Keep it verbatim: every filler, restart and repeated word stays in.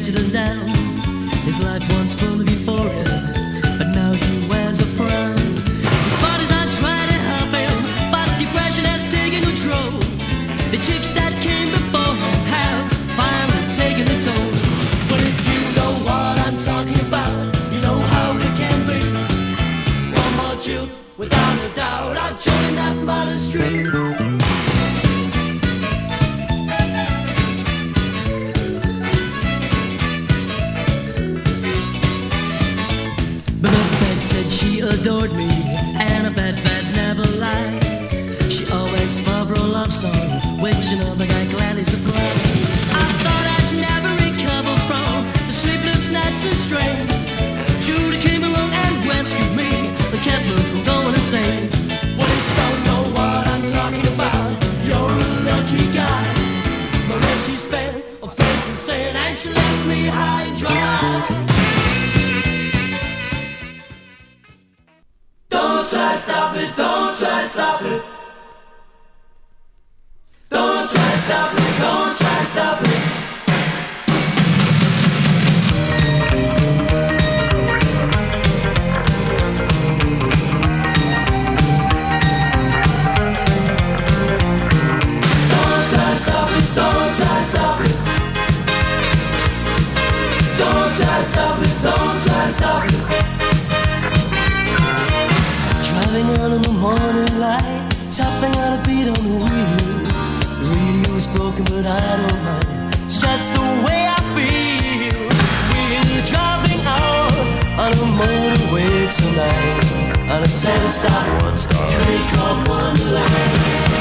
painted him down. His life once full of euphoria, but now he wears a frown. His buddies are trying to help him, but depression has taken control. The chicks that came before him have finally taken its toll. But if you know what I'm talking about, you know how it can be. One more chill, without a doubt, I'll join that modern street. She adored me, and I bet that never lied. She always fell for a love song, which another guy gladly supplied. I thought I'd never recover from the sleepless nights and strain. Judy came along and rescued me, and kept me from going insane. Well, if you don't know what I'm talking about, you're a lucky guy. My life she spent on friends insane, and she left me high and dry. Don't try to stop it, don't try to stop it. Don't try to stop it, don't try to stop it. Don't try to stop it, don't try to stop it. Don't try to stop it, don't try to stop it. Driving out in the morning light, tapping out a beat on the wheel. The radio's broken but I don't mind, it's just the way I feel. We're driving out on a motorway tonight, on a ten-star, one-star, Greek Wonderland.